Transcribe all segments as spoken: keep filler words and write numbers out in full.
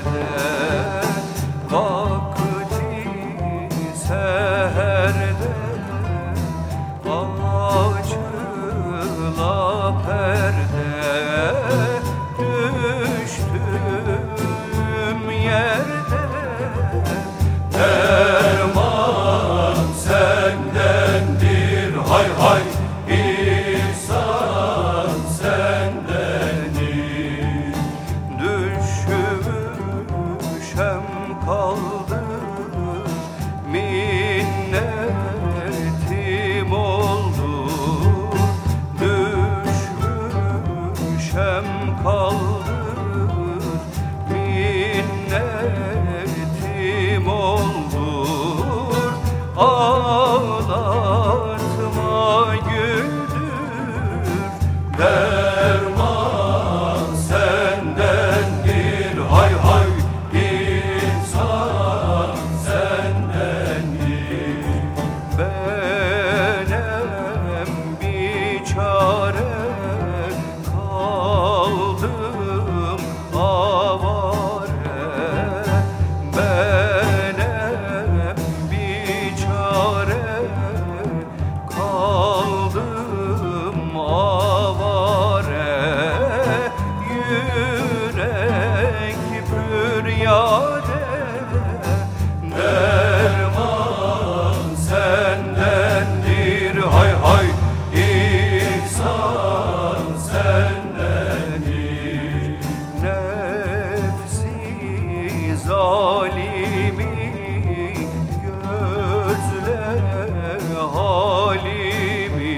vakti seherde açıla perde, düştüm yerde. Derman sendendir hay hay, ihsan sendendir. Düşmüşem kaldım, minnetim oldu. Düşmüşem kaldım, minnetim oldur. Ağlatma güldür, derman sendendir hay hay, ihsan sendendir. Benim biçare kaldım avare, benim biçare kaldım avare. Yürek büryade, derman sendendir hay hay, ihsan sendendir. Nefsi zalimi gözle halimi,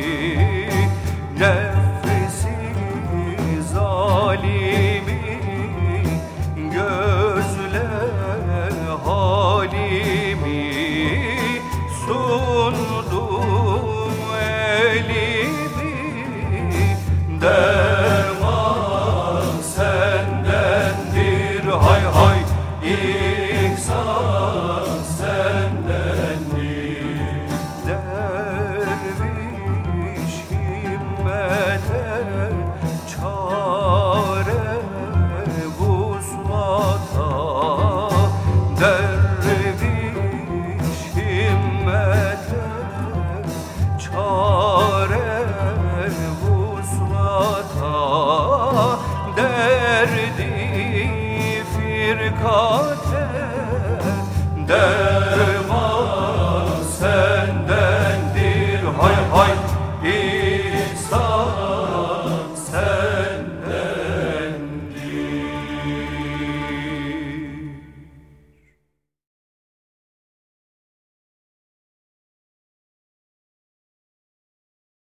nefsi zalimi gözle halimi. Sundum elimi, derman sendendir hay hay, ihsan sendendir. Derviş himmete çare vuslata, derviş himmete çare vuslata. Derdi firkate, derdi